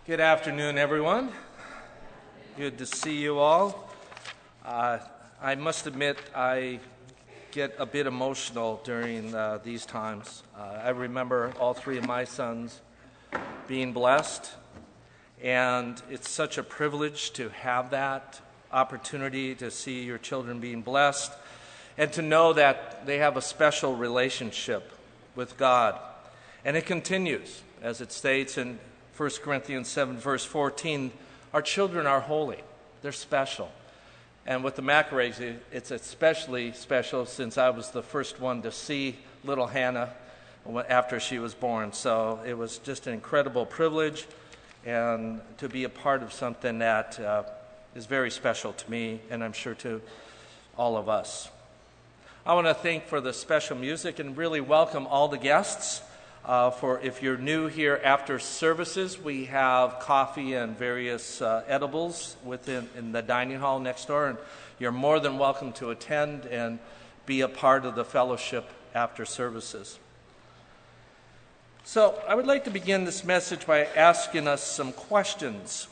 Good afternoon, everyone. Good to see you all. I must admit, I get a bit emotional during these times. I remember all three of my sons being blessed, and it's such a privilege to have that opportunity to see your children being blessed and to know that they have a special relationship with God. And it continues, as it states in 1 Corinthians 7, verse 14, our children are holy. They're special. And with the Macarays, it's especially special since I was the first one to see little Hannah after she was born. So it was just an incredible privilege and to be a part of something that is very special to me and I'm sure to all of us. I want to thank for the special music and really welcome all the guests. For if you're new here after services, we have coffee and various edibles in the dining hall next door, and you're more than welcome to attend and be a part of the fellowship after services. So I would like to begin this message by asking us some questions.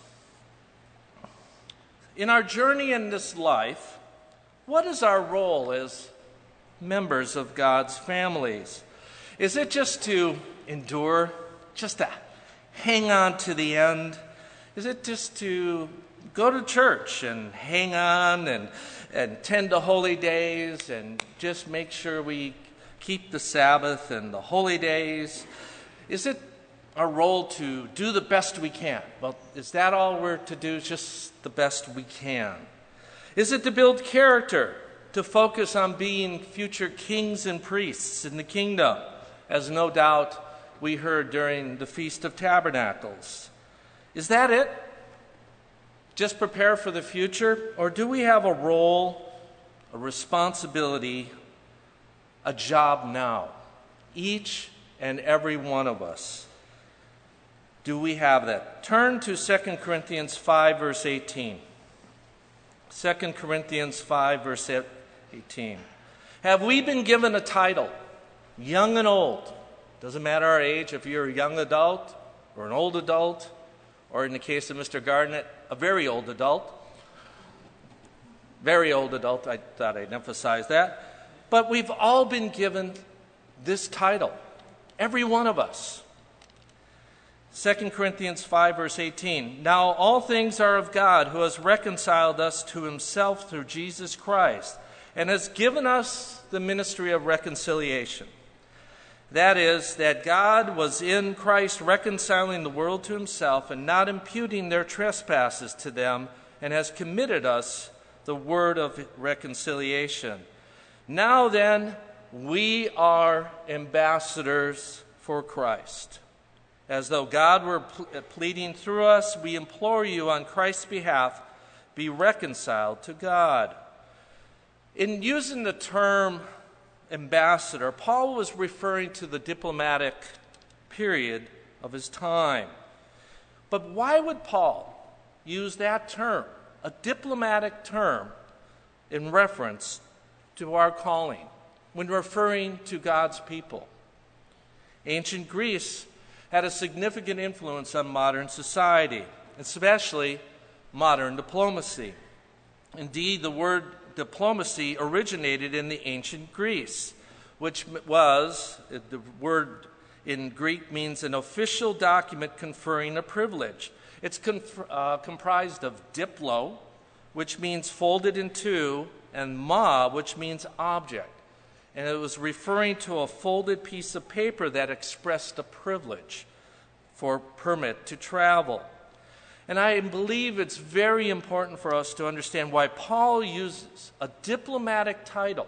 In our journey in this life, what is our role as members of God's families? Is it just to endure, just to hang on to the end? Is it just to go to church and hang on and tend to holy days and just make sure we keep the Sabbath and the holy days? Is it our role to do the best we can? Well, is that all we're to do, just the best we can? Is it to build character, to focus on being future kings and priests in the kingdom, as no doubt we heard during the Feast of Tabernacles? Is that it? Just prepare for the future? Or do we have a role, a responsibility, a job now? Each and every one of us. Do we have that? Turn to 2 Corinthians 5, verse 18. 2 Corinthians 5, verse 18. Have we been given a title? Young and old. Doesn't matter our age, if you're a young adult or an old adult, or in the case of Mr. Garnett, a very old adult. Very old adult, I thought I'd emphasize that. But we've all been given this title, every one of us. 2 Corinthians 5, verse 18. Now all things are of God, who has reconciled us to himself through Jesus Christ, and has given us the ministry of reconciliation. That is, that God was in Christ reconciling the world to himself and not imputing their trespasses to them, and has committed us the word of reconciliation. Now then, we are ambassadors for Christ. As though God were pleading through us, we implore you on Christ's behalf, be reconciled to God. In using the term ambassador, Paul was referring to the diplomatic period of his time. But why would Paul use that term, a diplomatic term, in reference to our calling, when referring to God's people? Ancient Greece had a significant influence on modern society, especially modern diplomacy. Indeed, the word diplomacy originated in the ancient Greece, which was, the word in Greek means an official document conferring a privilege. It's comprised of diplo, which means folded in two, and ma, which means object. And it was referring to a folded piece of paper that expressed a privilege for permit to travel. And I believe it's very important for us to understand why Paul uses a diplomatic title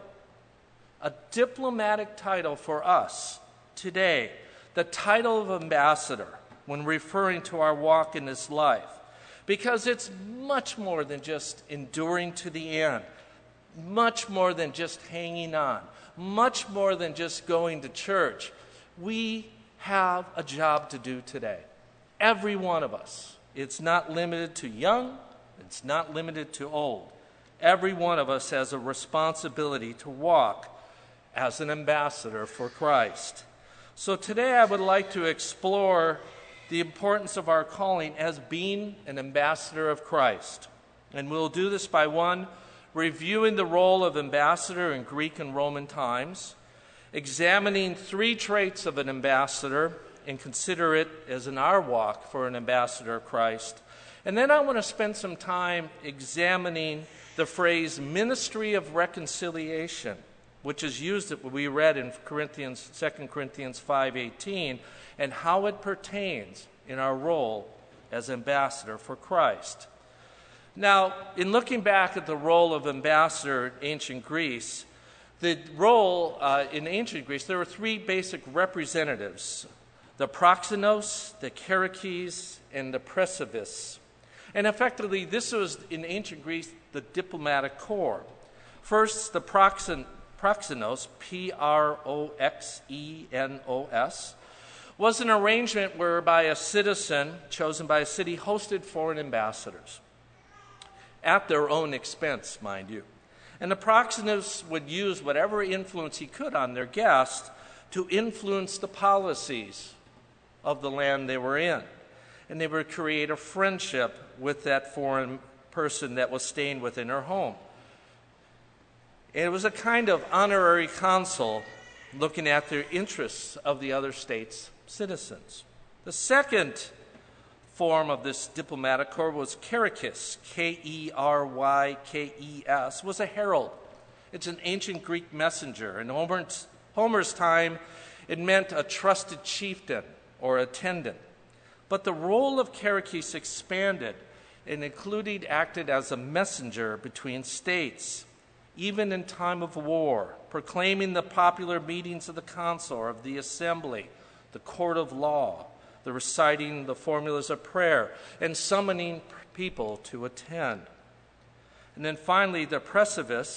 for us today, the title of ambassador, when referring to our walk in this life. Because it's much more than just enduring to the end, much more than just hanging on, much more than just going to church. We have a job to do today, every one of us. It's not limited to young. It's not limited to old. Every one of us has a responsibility to walk as an ambassador for Christ. So today I would like to explore the importance of our calling as being an ambassador of Christ. And we'll do this by, one, reviewing the role of ambassador in Greek and Roman times, examining 3 traits of an ambassador, and consider it as in our walk for an ambassador of Christ. And then I want to spend some time examining the phrase ministry of reconciliation, which is used that we read in 2 Corinthians 5:18, and how it pertains in our role as ambassador for Christ. Now, in looking back at the role of ambassador in ancient Greece, the role in ancient Greece, there were 3 basic representatives: the proxenos, the kerykes, and the presivis. And effectively, this was, in ancient Greece, the diplomatic corps. First, the proxenos, Proxenos, was an arrangement whereby a citizen chosen by a city hosted foreign ambassadors, at their own expense, mind you. And the proxenos would use whatever influence he could on their guests to influence the policies of the land they were in. And they would create a friendship with that foreign person that was staying within her home. And it was a kind of honorary consul looking at the interests of the other state's citizens. The second form of this diplomatic corps was kerykes, K-E-R-Y-K-E-S, was a herald. It's an ancient Greek messenger. In Homer's time, it meant a trusted chieftain or attendant. But the role of kerykes expanded and acted as a messenger between states, even in time of war, proclaiming the popular meetings of the council or of the assembly, the court of law, the reciting the formulas of prayer, and summoning people to attend. And then finally, the presivis,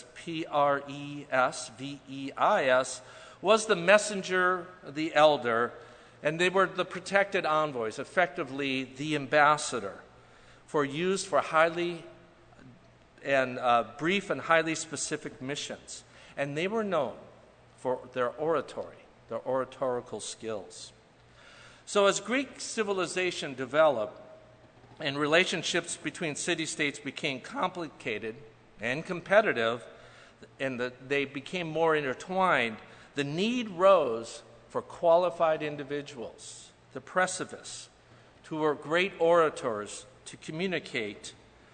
P-R-E-S-V-E-I-S, was the messenger, the elder, and they were the protected envoys, effectively the ambassador, used for highly and brief and highly specific missions. And they were known for their oratory, their oratorical skills. So as Greek civilization developed and relationships between city-states became complicated and competitive, and they became more intertwined, the need rose for qualified individuals, the presivis, who were great orators, to communicate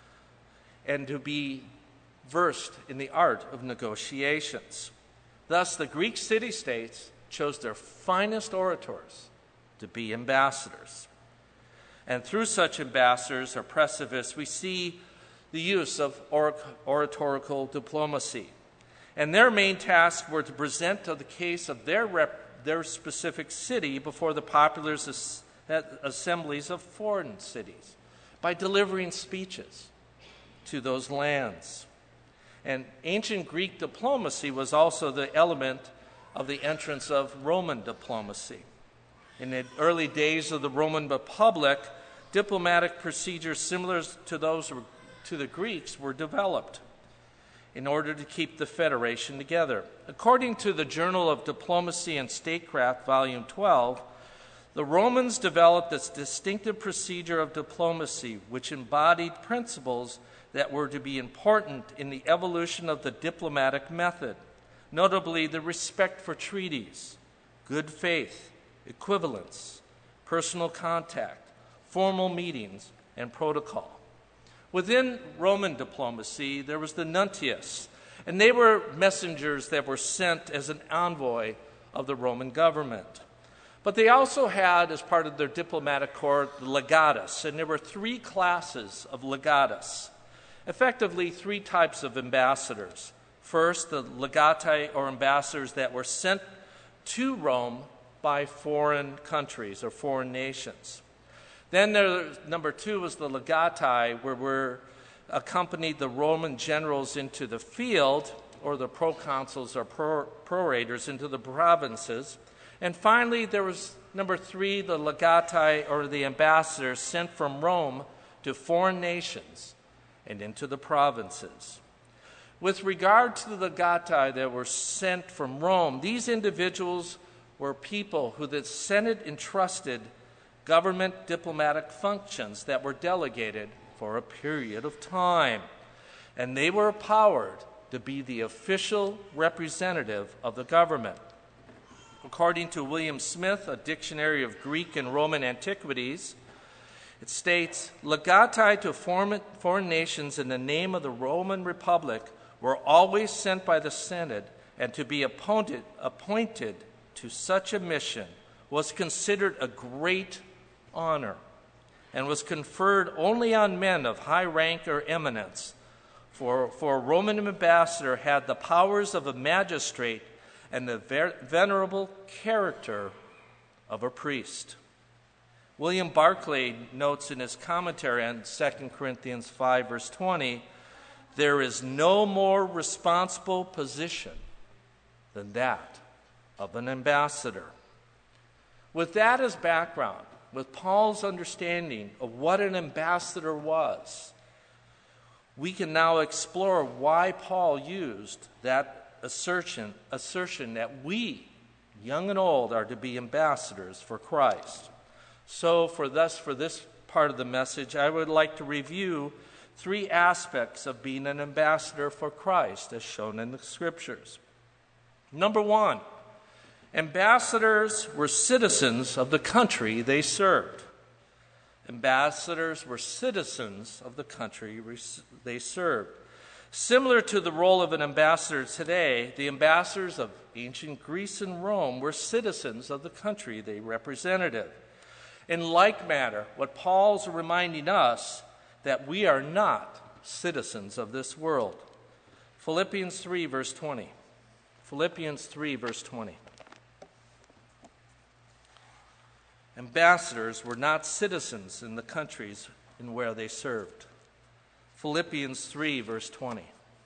and to be versed in the art of negotiations. Thus, the Greek city-states chose their finest orators to be ambassadors. And through such ambassadors, or presivis, we see the use of oratorical diplomacy. And their main tasks were to present the case of their specific city before the popular assemblies of foreign cities by delivering speeches to those lands. And ancient Greek diplomacy was also the element of the entrance of Roman diplomacy. In the early days of the Roman Republic, diplomatic procedures similar to those to the Greeks were developed in order to keep the federation together. According to the Journal of Diplomacy and Statecraft, Volume 12, the Romans developed this distinctive procedure of diplomacy, which embodied principles that were to be important in the evolution of the diplomatic method, notably the respect for treaties, good faith, equivalence, personal contact, formal meetings, and protocol. Within Roman diplomacy, there was the nuntius, and they were messengers that were sent as an envoy of the Roman government. But they also had, as part of their diplomatic corps, the legatus, and there were 3 classes of legatus, effectively 3 types of ambassadors. First, the legati, or ambassadors that were sent to Rome by foreign countries or foreign nations. Then number 2 was the legati, where we accompanied the Roman generals into the field, or the proconsuls or prorators into the provinces. And finally, there was number 3, the legati, or the ambassadors sent from Rome to foreign nations and into the provinces. With regard to the legati that were sent from Rome, these individuals were people who the Senate entrusted government diplomatic functions that were delegated for a period of time. And they were empowered to be the official representative of the government. According to William Smith, a dictionary of Greek and Roman antiquities, it states, legati to foreign nations in the name of the Roman Republic were always sent by the Senate, and to be appointed to such a mission was considered a great honor and was conferred only on men of high rank or eminence. For a Roman ambassador had the powers of a magistrate and the venerable character of a priest. William Barclay notes in his commentary on 2 Corinthians 5, verse 20, there is no more responsible position than that of an ambassador. With that as background, with Paul's understanding of what an ambassador was, we can now explore why Paul used that assertion that we, young and old, are to be ambassadors for Christ. So for this part of the message, I would like to review 3 aspects of being an ambassador for Christ as shown in the Scriptures. Number 1, ambassadors were citizens of the country they served. Ambassadors were citizens of the country they served. Similar to the role of an ambassador today, the ambassadors of ancient Greece and Rome were citizens of the country they represented. In like manner, what Paul's reminding us that we are not citizens of this world. Philippians 3, verse 20. Philippians 3, verse 20. Ambassadors were not citizens in the countries in where they served. Philippians 3, verse 20.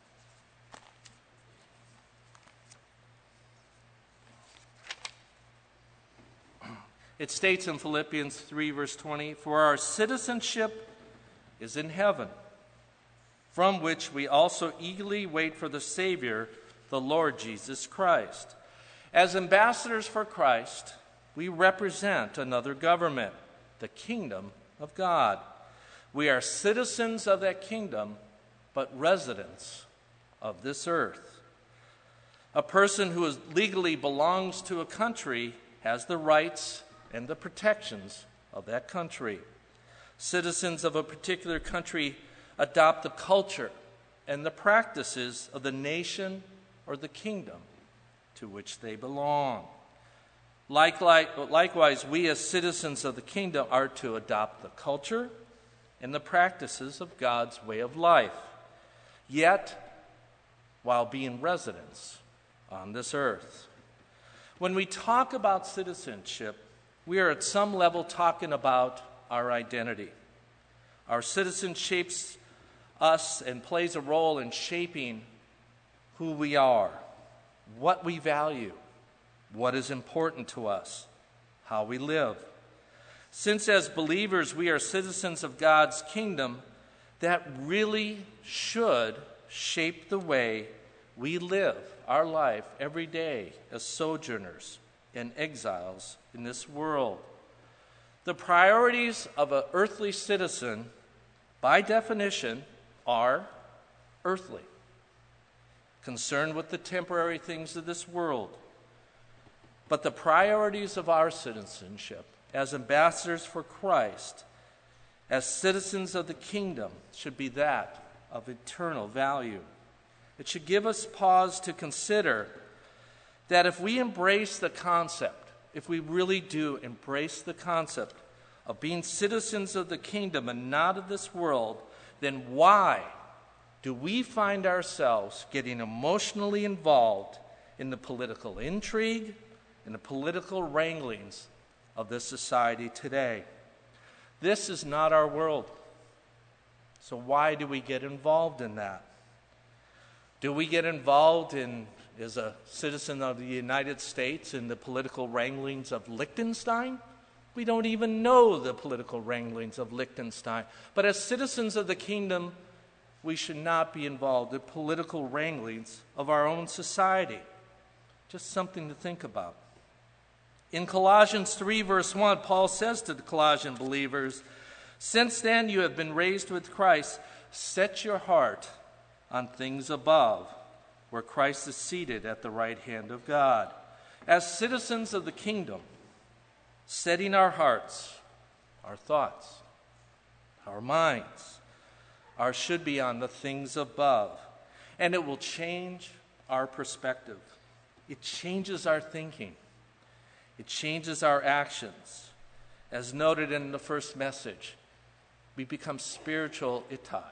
It states in Philippians 3, verse 20, for our citizenship is in heaven, from which we also eagerly wait for the Savior, the Lord Jesus Christ. As ambassadors for Christ, we represent another government, the kingdom of God. We are citizens of that kingdom, but residents of this earth. A person who legally belongs to a country has the rights and the protections of that country. Citizens of a particular country adopt the culture and the practices of the nation or the kingdom to which they belong. Likewise, we as citizens of the kingdom are to adopt the culture and the practices of God's way of life, yet while being residents on this earth. When we talk about citizenship, we are at some level talking about our identity. Our citizenship shapes us and plays a role in shaping who we are, what we value, what is important to us, how we live. Since as believers we are citizens of God's kingdom, that really should shape the way we live our life every day as sojourners and exiles in this world. The priorities of an earthly citizen, by definition, are earthly, concerned with the temporary things of this world. But the priorities of our citizenship as ambassadors for Christ, as citizens of the kingdom, should be that of eternal value. It should give us pause to consider that if we embrace the concept, if we really do embrace the concept of being citizens of the kingdom and not of this world, then why do we find ourselves getting emotionally involved in the political intrigue and the political wranglings of this society today? This is not our world. So why do we get involved in that? Do we get involved in, as a citizen of the United States, in the political wranglings of Liechtenstein? We don't even know the political wranglings of Liechtenstein. But as citizens of the kingdom, we should not be involved in political wranglings of our own society. Just something to think about. In Colossians 3, verse 1, Paul says to the Colossian believers, "Since then you have been raised with Christ, set your heart on things above, where Christ is seated at the right hand of God." As citizens of the kingdom, setting our hearts, our thoughts, our minds, should be on the things above. And it will change our perspective. It changes our thinking. It changes our actions. As noted in the first message, we become spiritual itai.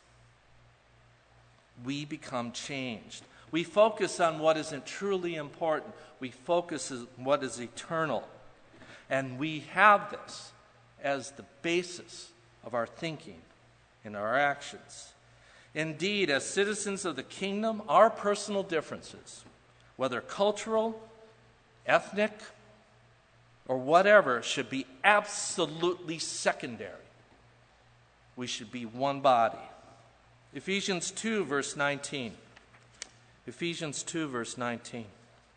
We become changed. We focus on what isn't truly important. We focus on what is eternal. And we have this as the basis of our thinking and our actions. Indeed, as citizens of the kingdom, our personal differences, whether cultural, ethnic, or whatever, should be absolutely secondary. We should be one body. Ephesians 2, verse 19. Ephesians 2, verse 19.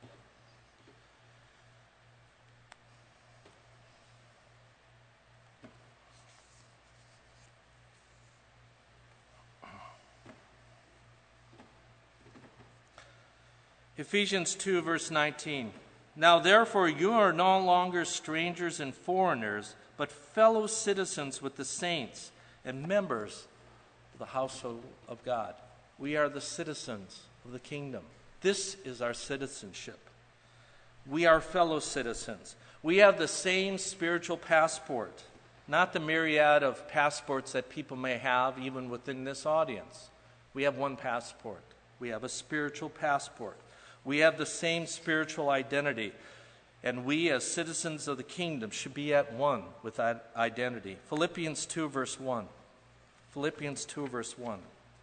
Ephesians 2, verse 19. "Now therefore you are no longer strangers and foreigners, but fellow citizens with the saints and members of the household of God." We are the citizens of the kingdom. This is our citizenship. We are fellow citizens. We have the same spiritual passport, not the myriad of passports that people may have even within this audience. We have one passport. We have a spiritual passport. We have the same spiritual identity, and we as citizens of the kingdom should be at one with that identity. Philippians 2, verse 1. Philippians 2, verse 1.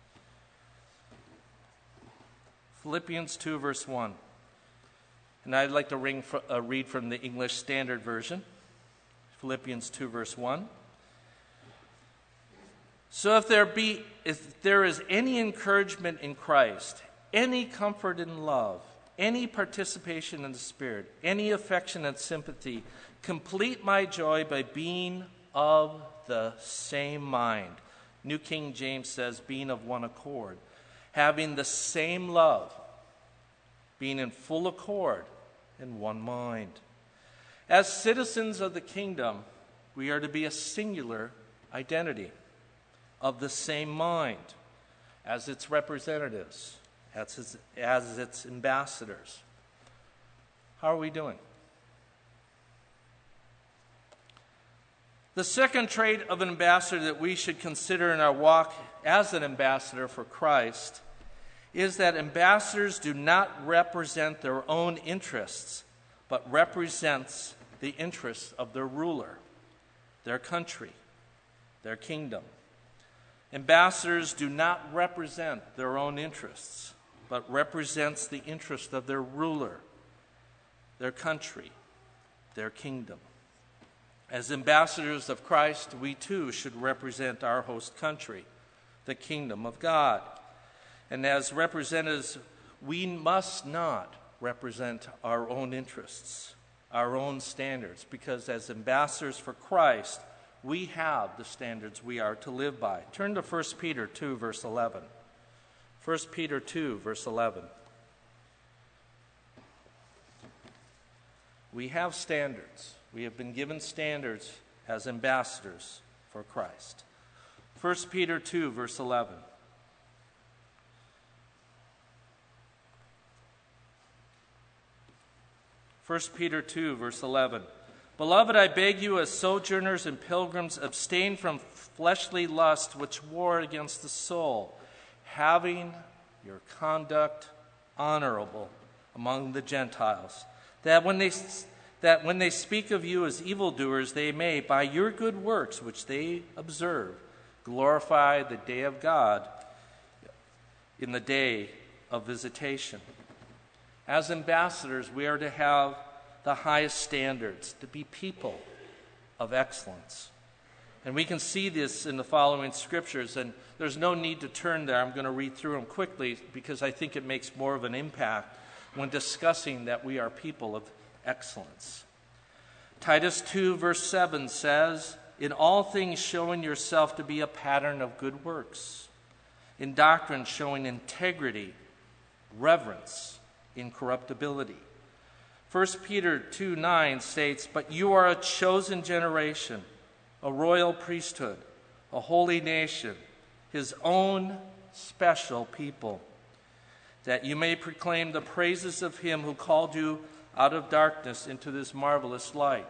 Philippians 2, verse 1. And I'd like to read from the English Standard Version. Philippians 2, verse 1. "So if there is any encouragement in Christ, any comfort in love, any participation in the Spirit, any affection and sympathy, complete my joy by being of the same mind." New King James says, being of one accord. Having the same love, being in full accord in one mind. As citizens of the kingdom, we are to be a singular identity, of the same mind, as its representatives, as its ambassadors. How are we doing? The second trait of an ambassador that we should consider in our walk as an ambassador for Christ is that ambassadors do not represent their own interests, but represents the interests of their ruler, their country, their kingdom. Ambassadors do not represent their own interests, but represents the interest of their ruler, their country, their kingdom. As ambassadors of Christ, we too should represent our host country, the kingdom of God. And as representatives, we must not represent our own interests, our own standards, because as ambassadors for Christ, we have the standards we are to live by. Turn to 1 Peter 2, verse 11. 1 Peter 2, verse 11. We have standards. We have been given standards as ambassadors for Christ. 1 Peter 2, verse 11. 1 Peter 2, verse 11. "Beloved, I beg you, as sojourners and pilgrims, abstain from fleshly lust which war against the soul, having your conduct honorable among the Gentiles, that when they speak of you as evildoers, they may, by your good works which they observe, glorify the day of God in the day of visitation." As ambassadors, we are to have the highest standards, to be people of excellence. And we can see this in the following scriptures, and there's no need to turn there. I'm going to read through them quickly because I think it makes more of an impact when discussing that we are people of excellence. Titus 2, verse 7 says, "In all things showing yourself to be a pattern of good works, in doctrine showing integrity, reverence, incorruptibility." 1 Peter 2:9 states, "But you are a chosen generation, a royal priesthood, a holy nation, his own special people, that you may proclaim the praises of him who called you out of darkness into this marvelous light."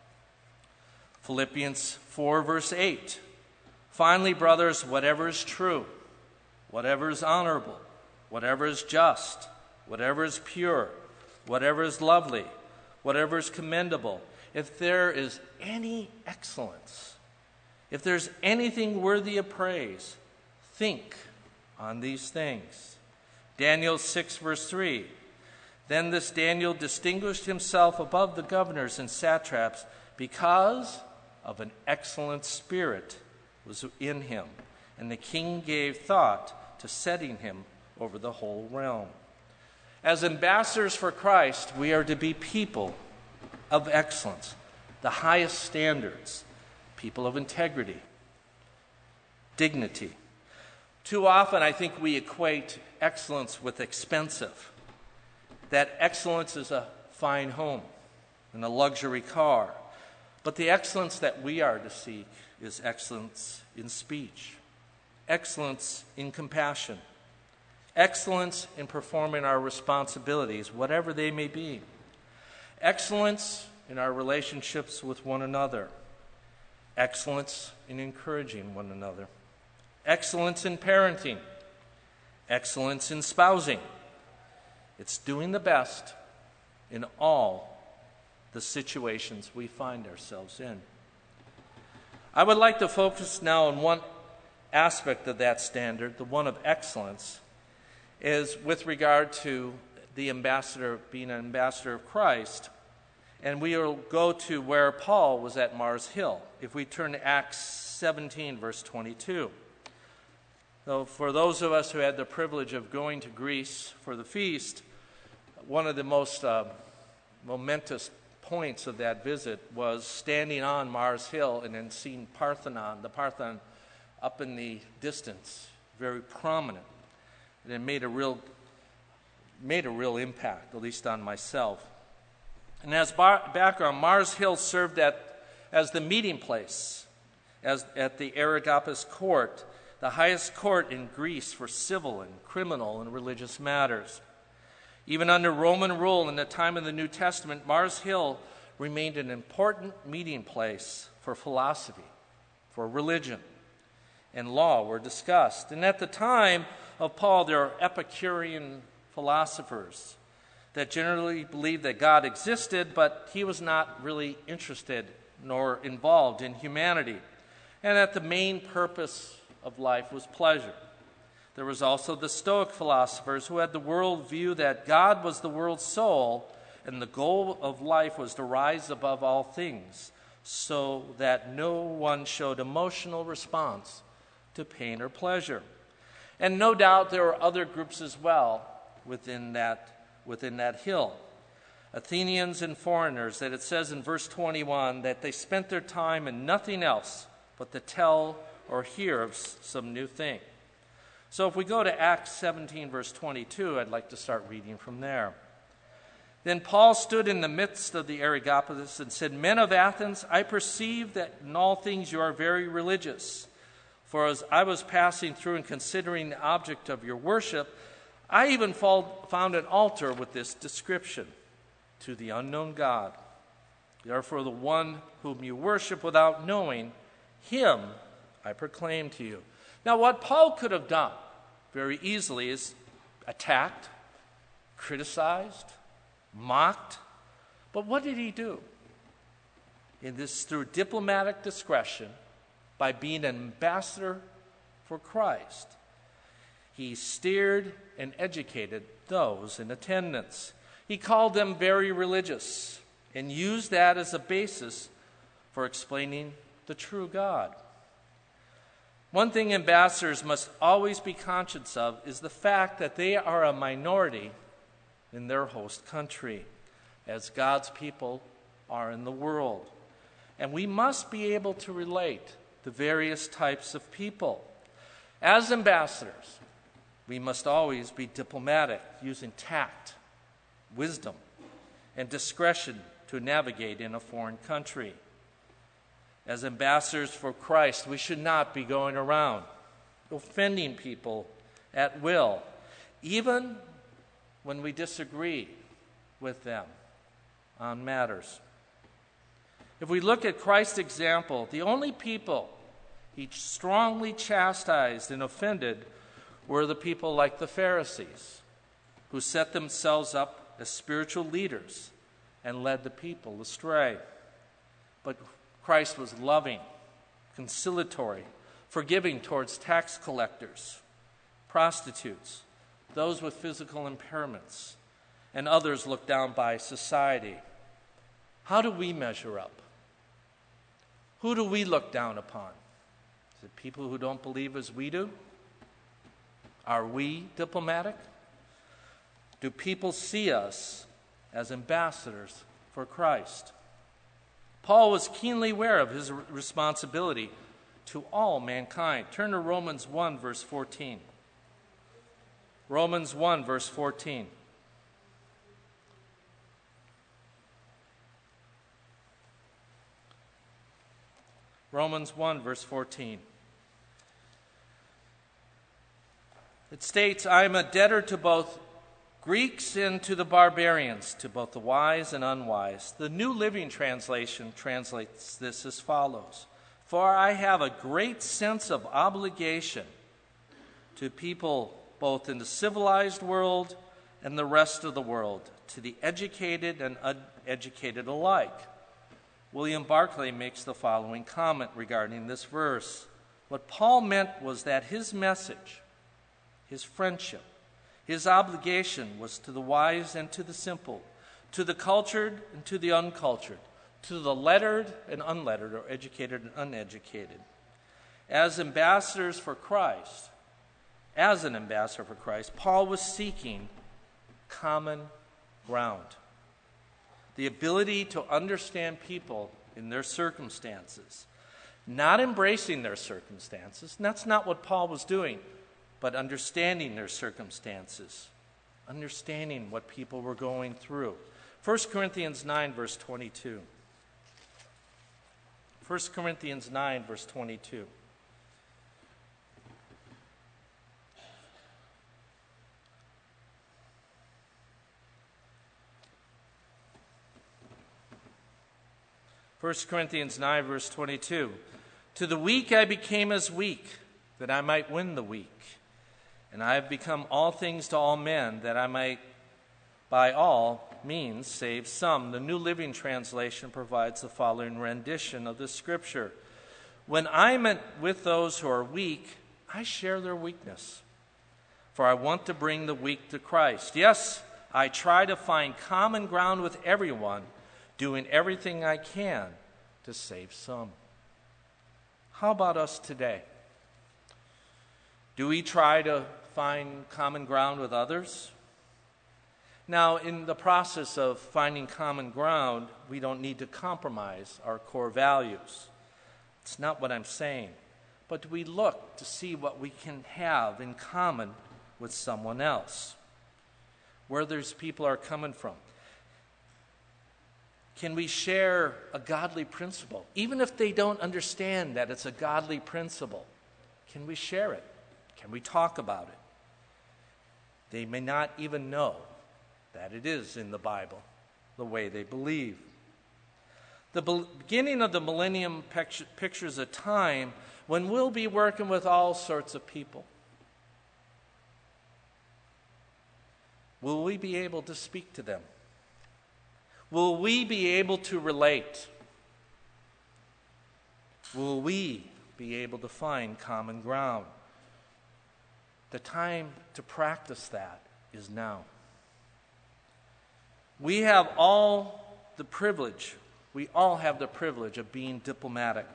Philippians 4, verse 8, "Finally, brothers, whatever is true, whatever is honorable, whatever is just, whatever is pure, whatever is lovely, whatever is commendable, if there is any excellence, if there's anything worthy of praise, think on these things." Daniel 6, verse 3, "Then this Daniel distinguished himself above the governors and satraps because of an excellent spirit was in him, and the king gave thought to setting him over the whole realm." As ambassadors for Christ, we are to be people of excellence, the highest standards, people of integrity, dignity. Too often, I think we equate excellence with expensive. That excellence is a fine home and a luxury car. But the excellence that we are to seek is excellence in speech, excellence in compassion, excellence in performing our responsibilities, whatever they may be, excellence in our relationships with one another, excellence in encouraging one another, excellence in parenting, excellence in spousing. It's doing the best in all the situations we find ourselves in. I would like to focus now on one aspect of that standard, the one of excellence, is with regard to the ambassador, being an ambassador of Christ. And we will go to where Paul was at Mars Hill. If we turn to Acts 17, verse 22. So for those of us who had the privilege of going to Greece for the feast, one of the most momentous points of that visit was standing on Mars Hill and then seeing the Parthenon up in the distance, very prominent. And it made a real impact, at least on myself. And as background, Mars Hill served as the meeting place at the Areopagus court, the highest court in Greece for civil and criminal and religious matters. Even under Roman rule in the time of the New Testament, Mars Hill remained an important meeting place for philosophy, for religion, and law were discussed. And at the time of Paul, there were Epicurean philosophers that generally believed that God existed, but he was not really interested nor involved in humanity, and that the main purpose of life was pleasure. There was also the Stoic philosophers who had the world view that God was the world's soul, and the goal of life was to rise above all things, so that no one showed emotional response to pain or pleasure. And no doubt there were other groups as well within that hill. Athenians and foreigners, that it says in verse 21 that they spent their time in nothing else but to tell or hear of some new thing. So if we go to Acts 17, verse 22, I'd like to start reading from there. Then Paul stood in the midst of the Areopagus and said, "Men of Athens, I perceive that in all things you are very religious. For as I was passing through and considering the object of your worship, I even found an altar with this description: to the unknown God. Therefore the one whom you worship without knowing, him I proclaim to you." Now what Paul could have done very easily is attacked, criticized, mocked. But what did he do? In this, through diplomatic discretion, by being an ambassador for Christ, he steered and educated those in attendance. He called them very religious and used that as a basis for explaining the true God. One thing ambassadors must always be conscious of is the fact that they are a minority in their host country. As God's people, are in the world. And we must be able to relate to various types of people. As ambassadors, we must always be diplomatic, using tact, wisdom, and discretion to navigate in a foreign country. As ambassadors for Christ, we should not be going around offending people at will, even when we disagree with them on matters. If we look at Christ's example, the only people he strongly chastised and offended were the people like the Pharisees, who set themselves up as spiritual leaders and led the people astray. But Christ was loving, conciliatory, forgiving towards tax collectors, prostitutes, those with physical impairments, and others looked down by society. How do we measure up? Who do we look down upon? Is it people who don't believe as we do? Are we diplomatic? Do people see us as ambassadors for Christ? Paul was keenly aware of his responsibility to all mankind. Turn to Romans 1, verse 14. Romans 1, verse 14. Romans 1, verse 14. It states, I am a debtor to both Greeks and to the barbarians, to both the wise and unwise. The New Living Translation translates this as follows. For I have a great sense of obligation to people both in the civilized world and the rest of the world, to the educated and uneducated alike. William Barclay makes the following comment regarding this verse. What Paul meant was that his message, his friendship, his obligation was to the wise and to the simple, to the cultured and to the uncultured, to the lettered and unlettered, or educated and uneducated. As an ambassador for Christ, Paul was seeking common ground. The ability to understand people in their circumstances, not embracing their circumstances. And that's not what Paul was doing, but understanding their circumstances, understanding what people were going through. 1 Corinthians 9, verse 22. 1 Corinthians 9, verse 22. First Corinthians 9, verse 22. To the weak I became as weak, that I might win the weak. And I have become all things to all men, that I might by all means save some. The New Living Translation provides the following rendition of the scripture. When I'm with those who are weak, I share their weakness. For I want to bring the weak to Christ. Yes, I try to find common ground with everyone, doing everything I can to save some. How about us today? Do we try to find common ground with others? Now, in the process of finding common ground, we don't need to compromise our core values. It's not what I'm saying. But do we look to see what we can have in common with someone else? Where those people are coming from. Can we share a godly principle? Even if they don't understand that it's a godly principle, can we share it? Can we talk about it? They may not even know that it is in the Bible, the way they believe. The beginning of the millennium pictures a time when we'll be working with all sorts of people. Will we be able to speak to them? Will we be able to relate? Will we be able to find common ground? The time to practice that is now. We all have the privilege of being diplomatic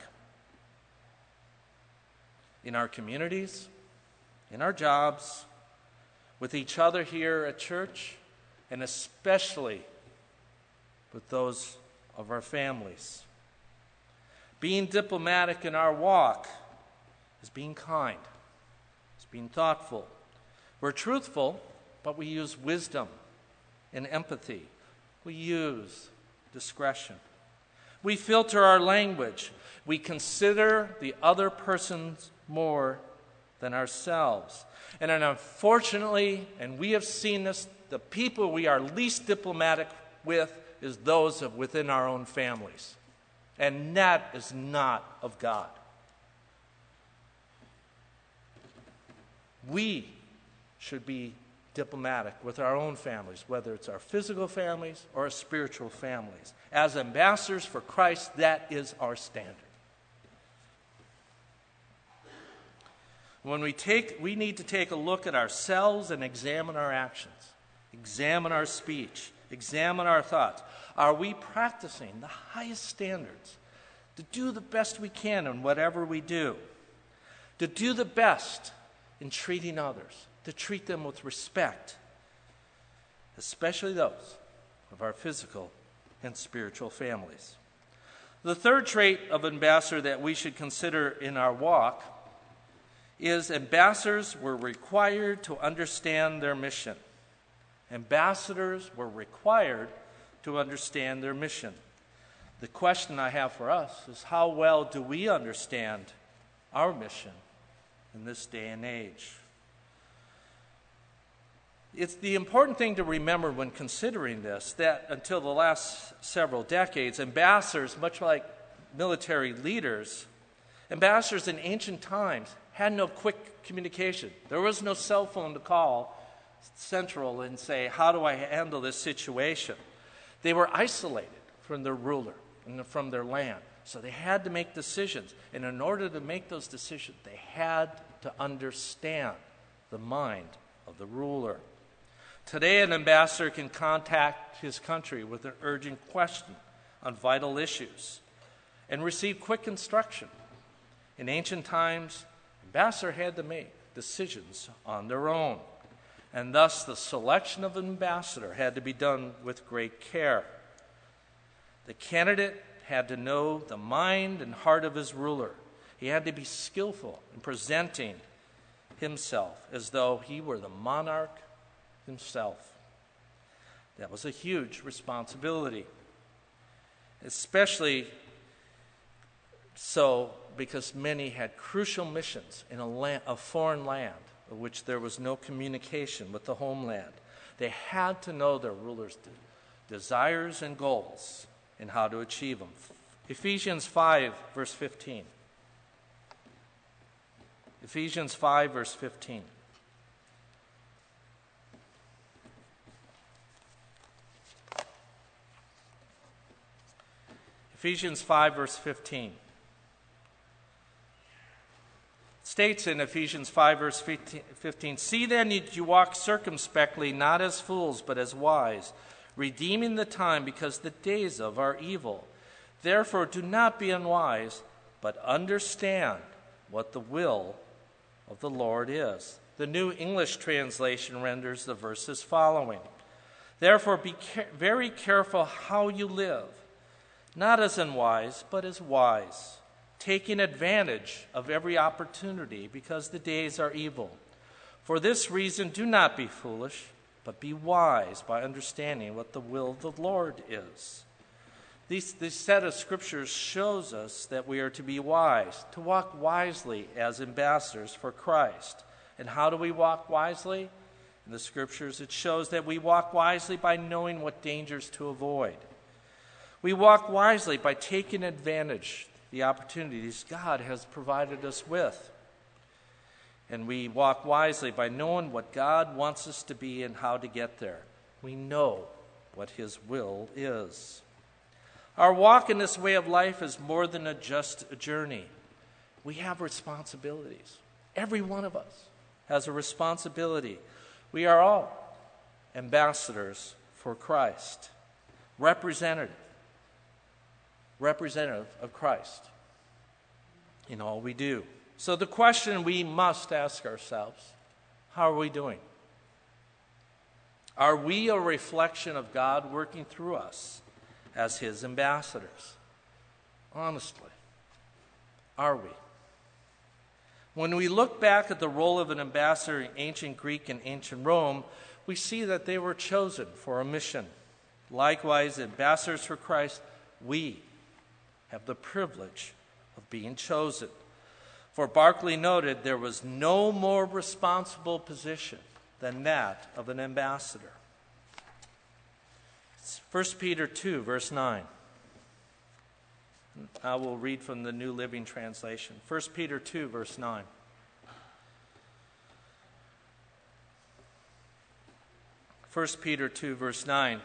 in our communities, in our jobs, with each other here at church, and especially with those of our families. Being diplomatic in our walk is being kind. It's being thoughtful. We're truthful, but we use wisdom and empathy. We use discretion. We filter our language. We consider the other person more than ourselves. And unfortunately, and we have seen this, the people we are least diplomatic with is those within our own families. And that is not of God. We should be diplomatic with our own families, whether it's our physical families or our spiritual families. As ambassadors for Christ, that is our standard. We need to take a look at ourselves and examine our actions, examine our speech, examine our thoughts. Are we practicing the highest standards to do the best we can in whatever we do, to do the best in treating others, to treat them with respect, especially those of our physical and spiritual families? The third trait of ambassador that we should consider in our walk is ambassadors were required to understand their mission. Ambassadors were required to understand their mission. The question I have for us is, how well do we understand our mission in this day and age? It's the important thing to remember when considering this, that until the last several decades, ambassadors, much like military leaders, ambassadors in ancient times had no quick communication. There was no cell phone to call central and say, how do I handle this situation? They were isolated from their ruler and from their land. So they had to make decisions. And in order to make those decisions, they had to understand the mind of the ruler. Today, an ambassador can contact his country with an urgent question on vital issues and receive quick instruction. In ancient times, ambassadors had to make decisions on their own, and thus the selection of an ambassador had to be done with great care. The candidate had to know the mind and heart of his ruler. He had to be skillful in presenting himself as though he were the monarch himself. That was a huge responsibility, especially so because many had crucial missions in a foreign land of which there was no communication with the homeland. They had to know their ruler's desires and goals and how to achieve them. Ephesians 5, verse 15. Ephesians 5, verse 15. Ephesians 5, verse 15. States in Ephesians 5, verse 15, "See then that you walk circumspectly, not as fools, but as wise, redeeming the time, because the days are evil. Therefore do not be unwise, but understand what the will of the Lord is." The New English translation renders the verses following. "Therefore be very careful how you live, not as unwise, but as wise, taking advantage of every opportunity, because the days are evil. For this reason, do not be foolish, but be wise by understanding what the will of the Lord is." This set of scriptures shows us that we are to be wise, to walk wisely as ambassadors for Christ. And how do we walk wisely? In the scriptures, it shows that we walk wisely by knowing what dangers to avoid. We walk wisely by taking advantage of the opportunities God has provided us with. And we walk wisely by knowing what God wants us to be and how to get there. We know what His will is. Our walk in this way of life is more than just a journey. We have responsibilities. Every one of us has a responsibility. We are all ambassadors for Christ, representative of Christ in all we do. So the question we must ask ourselves, how are we doing? Are we a reflection of God working through us as his ambassadors? Honestly, are we? When we look back at the role of an ambassador in ancient Greek and ancient Rome, we see that they were chosen for a mission. Likewise, ambassadors for Christ, we have the privilege of being chosen. For Barclay noted, there was no more responsible position than that of an ambassador. It's 1 Peter 2, verse 9. I will read from the New Living Translation. 1 Peter 2, verse 9. First Peter 2, verse 9.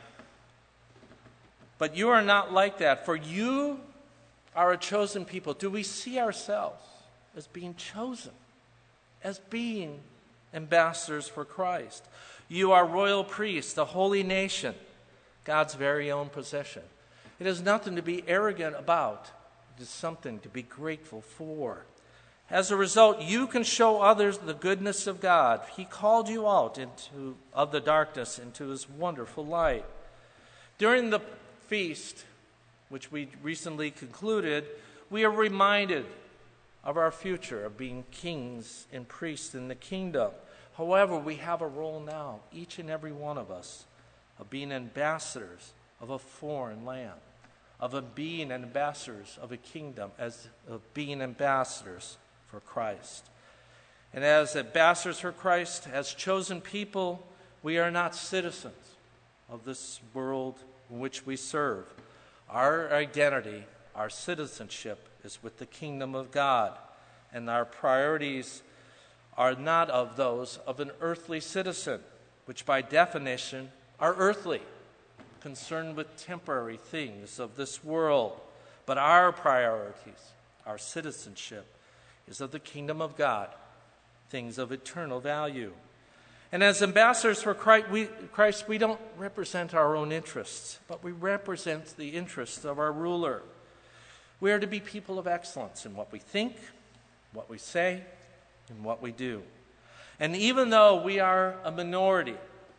But you are not like that, for you are a chosen people. Do we see ourselves as being chosen, as being ambassadors for Christ? You are royal priests, a holy nation, God's very own possession. It is nothing to be arrogant about. It is something to be grateful for. As a result, you can show others the goodness of God. He called you out of the darkness into his wonderful light. During the feast, which we recently concluded, we are reminded of our future of being kings and priests in the kingdom. However, we have a role now, each and every one of us, of being ambassadors of a foreign land, of being ambassadors of a kingdom, of being ambassadors for Christ. And as ambassadors for Christ, as chosen people, we are not citizens of this world in which we serve. Our identity, our citizenship is with the kingdom of God, and our priorities are not of those of an earthly citizen, which by definition are earthly, concerned with temporary things of this world. But our priorities, our citizenship, is of the kingdom of God, things of eternal value. And as ambassadors for Christ, we don't represent our own interests, but we represent the interests of our ruler. We are to be people of excellence in what we think, what we say, and what we do. And even though we are a minority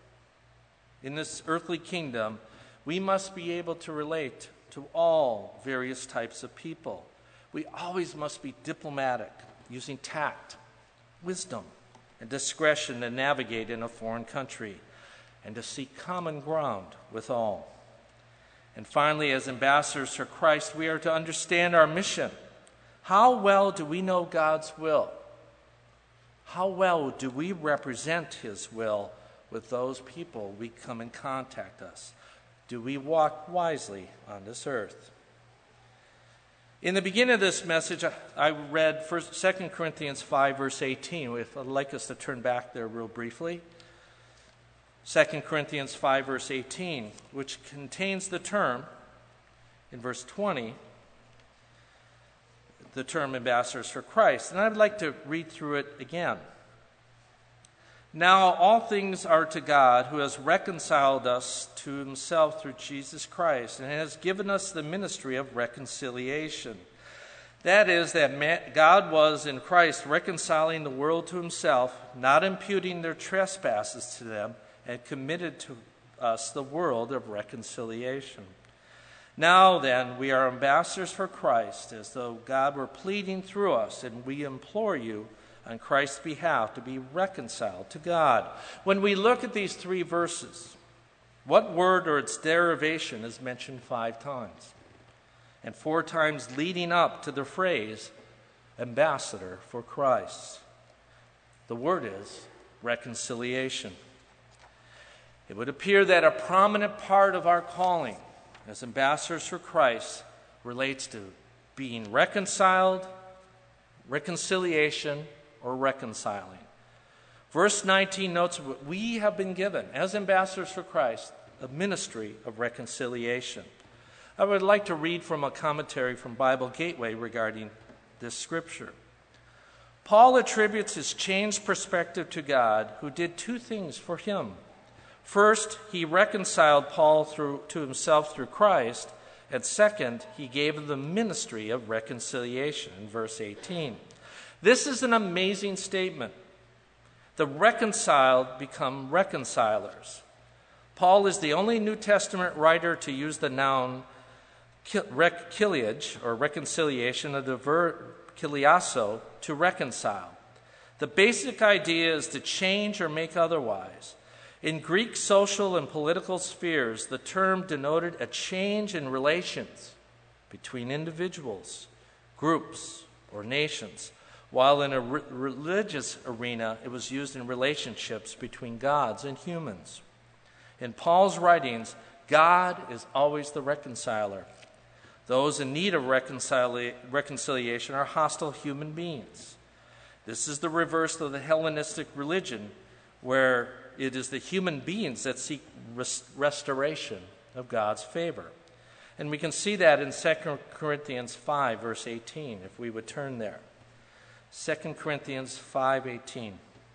in this earthly kingdom, we must be able to relate to all various types of people. We always must be diplomatic, using tact, wisdom, and discretion to navigate in a foreign country and to seek common ground with all. And finally, as ambassadors for Christ, we are to understand our mission. How well do we know God's will? How well do we represent his will with those people we come in contact us? Do we walk wisely on this earth? In the beginning of this message, I read 2 Corinthians 5, verse 18. If I'd like us to turn back there real briefly. 2 Corinthians 5, verse 18, which contains the term, in verse 20, the term ambassadors for Christ. And I'd like to read through it again. Now all things are to God, who has reconciled us to himself through Jesus Christ, and has given us the ministry of reconciliation. That is, that God was in Christ reconciling the world to himself, not imputing their trespasses to them, and committed to us the world of reconciliation. Now then, we are ambassadors for Christ, as though God were pleading through us, and we implore you on Christ's behalf to be reconciled to God. When we look at these three verses, what word or its derivation is mentioned 5 times? And 4 times leading up to the phrase, ambassador for Christ. The word is reconciliation. It would appear that a prominent part of our calling as ambassadors for Christ relates to being reconciled, reconciliation, or reconciling. Verse 19 notes what we have been given as ambassadors for Christ, a ministry of reconciliation. I would like to read from a commentary from Bible Gateway regarding this scripture. Paul attributes his changed perspective to God, who did 2 things for him. First, he reconciled Paul to himself through Christ, and second, he gave him the ministry of reconciliation in verse 18. This is an amazing statement. The reconciled become reconcilers. Paul is the only New Testament writer to use the noun kiliage, or reconciliation, of the verb kiliaso, to reconcile. The basic idea is to change or make otherwise. In Greek social and political spheres, the term denoted a change in relations between individuals, groups, or nations, while in a religious arena, it was used in relationships between gods and humans. In Paul's writings, God is always the reconciler. Those in need of reconciliation are hostile human beings. This is the reverse of the Hellenistic religion, where it is the human beings that seek restoration of God's favor. And we can see that in 2 Corinthians 5, verse 18, if we would turn there. 2 Corinthians 5:18.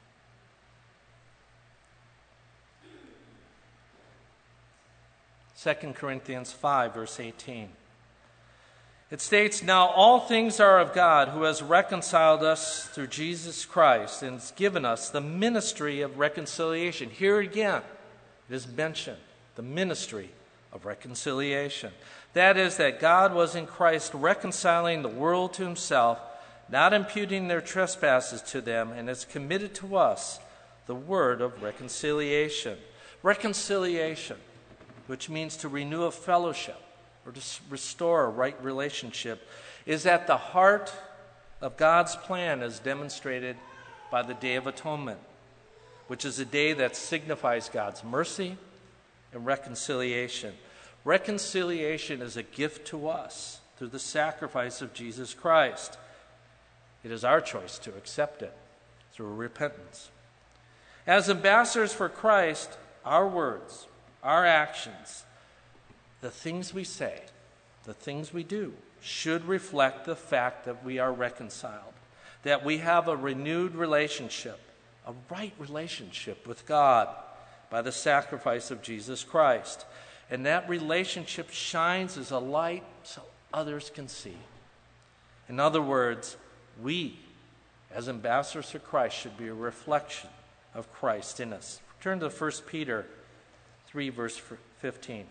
Second Corinthians 5, verse 18. It states, "Now all things are of God, who has reconciled us through Jesus Christ and has given us the ministry of reconciliation." Here again, it is mentioned, the ministry of reconciliation. That is, that God was in Christ reconciling the world to himself, not imputing their trespasses to them, and has committed to us the word of reconciliation. Reconciliation, which means to renew a fellowship or to restore a right relationship, is at the heart of God's plan, as demonstrated by the Day of Atonement, which is a day that signifies God's mercy and reconciliation. Reconciliation is a gift to us through the sacrifice of Jesus Christ. It is our choice to accept it through repentance. As ambassadors for Christ, our words, our actions, the things we say, the things we do, should reflect the fact that we are reconciled, that we have a renewed relationship, a right relationship with God by the sacrifice of Jesus Christ. And that relationship shines as a light so others can see. In other words, we, as ambassadors for Christ, should be a reflection of Christ in us. Turn to 1 Peter 3, verse 15.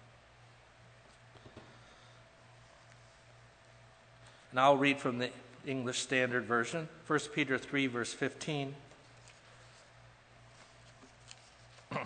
And I'll read from the English Standard Version. 1 Peter 3, verse 15. It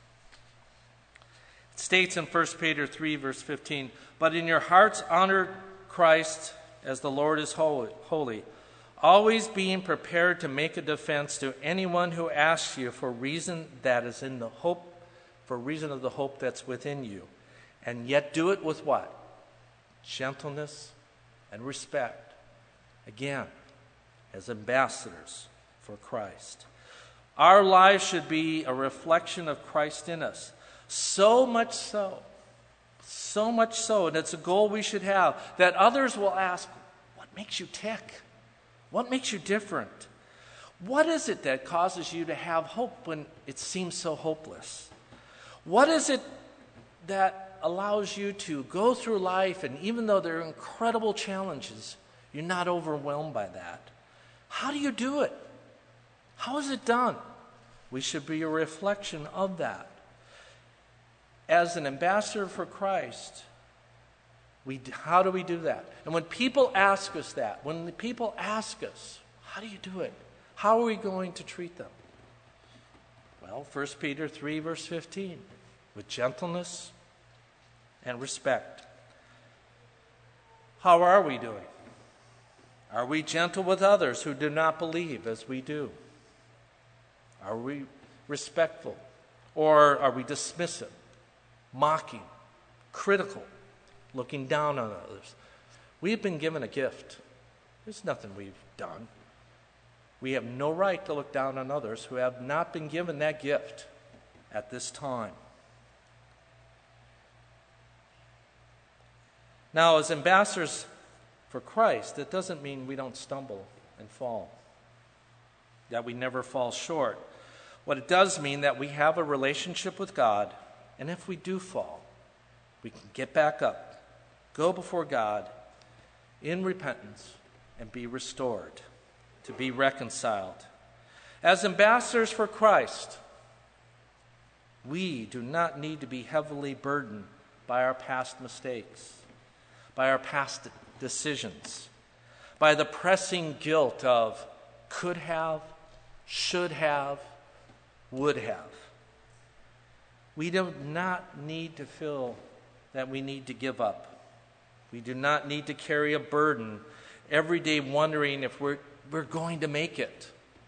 states in 1 Peter 3, verse 15, "But in your hearts honor Christ as the Lord is holy, always being prepared to make a defense to anyone who asks you for reason of the hope that's within you. And yet do it with what? Gentleness and respect." Again, as ambassadors for Christ. Our lives should be a reflection of Christ in us. So much so, and it's a goal we should have, that others will ask, what makes you tick? What makes you different? What is it that causes you to have hope when it seems so hopeless? What is it that allows you to go through life, and even though there are incredible challenges, you're not overwhelmed by that? How do you do it? How is it done? We should be a reflection of that. As an ambassador for Christ, how do we do that? And when people ask us that, when the people ask us, how do you do it? How are we going to treat them? Well, 1 Peter 3, verse 15, with gentleness and respect. How are we doing? Are we gentle with others who do not believe as we do? Are we respectful? Or are we dismissive, mocking, critical, looking down on others? We've been given a gift. There's nothing we've done. We have no right to look down on others who have not been given that gift at this time. Now, as ambassadors for Christ, it doesn't mean we don't stumble and fall, that we never fall short. What it does mean that we have a relationship with God, and if we do fall, we can get back up, go before God in repentance, and be restored, to be reconciled. As ambassadors for Christ, we do not need to be heavily burdened by our past mistakes. by our past decisions, by the pressing guilt of could have, should have, would have. We do not need to feel that we need to give up. We do not need to carry a burden every day wondering if we're going to make it.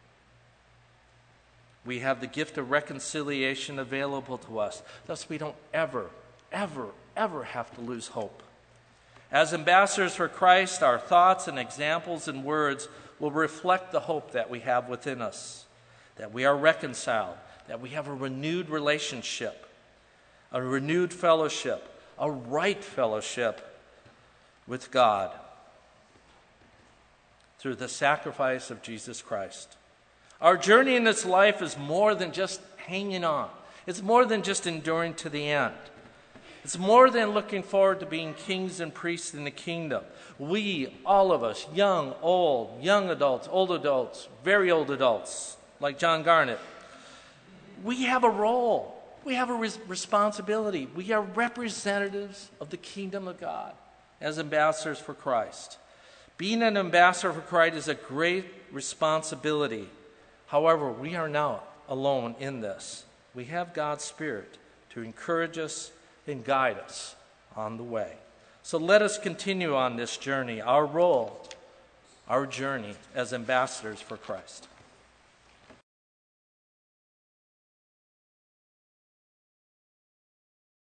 We have the gift of reconciliation available to us. Thus, we don't ever, ever, ever have to lose hope. As ambassadors for Christ, our thoughts and examples and words will reflect the hope that we have within us, that we are reconciled, that we have a renewed relationship, a renewed fellowship, a right fellowship with God through the sacrifice of Jesus Christ. Our journey in this life is more than just hanging on. It's more than just enduring to the end. It's more than looking forward to being kings and priests in the kingdom. We, all of us, young, old, young adults, old adults, very old adults, like John Garnett, we have a role. We have a responsibility. We are representatives of the kingdom of God as ambassadors for Christ. Being an ambassador for Christ is a great responsibility. However, we are not alone in this. We have God's Spirit to encourage us and guide us on the way. So let us continue on this journey, our role, our journey as ambassadors for Christ.